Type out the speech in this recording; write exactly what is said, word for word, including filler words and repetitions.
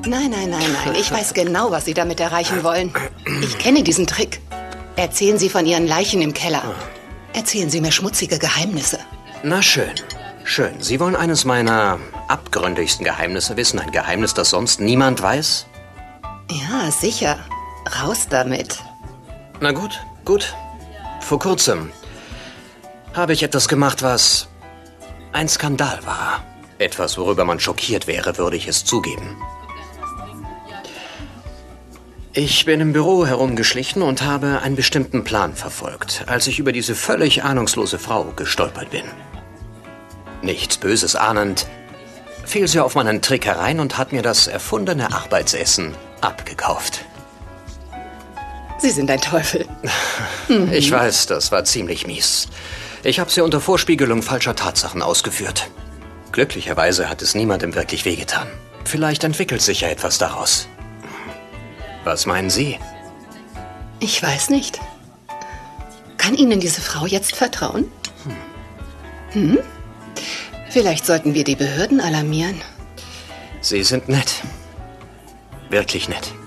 Nein, nein, nein, nein. Ich weiß genau, was Sie damit erreichen wollen. Ich kenne diesen Trick. Erzählen Sie von Ihren Leichen im Keller. Erzählen Sie mir schmutzige Geheimnisse. Na schön, schön. Sie wollen eines meiner abgründigsten Geheimnisse wissen? Ein Geheimnis, das sonst niemand weiß? Ja, sicher. Raus damit. Na gut, gut. Vor kurzem habe ich etwas gemacht, was ein Skandal war. Etwas, worüber man schockiert wäre, würde ich es zugeben. Ich bin im Büro herumgeschlichen und habe einen bestimmten Plan verfolgt, als ich über diese völlig ahnungslose Frau gestolpert bin. Nichts Böses ahnend, fiel sie auf meinen Trick herein und hat mir das erfundene Arbeitsessen abgekauft. Sie sind ein Teufel. Ich weiß, das war ziemlich mies. Ich habe sie unter Vorspiegelung falscher Tatsachen ausgeführt. Glücklicherweise hat es niemandem wirklich wehgetan. Vielleicht entwickelt sich ja etwas daraus. Was meinen Sie? Ich weiß nicht. Kann Ihnen diese Frau jetzt vertrauen? Hm? Vielleicht sollten wir die Behörden alarmieren. Sie sind nett. Wirklich nett.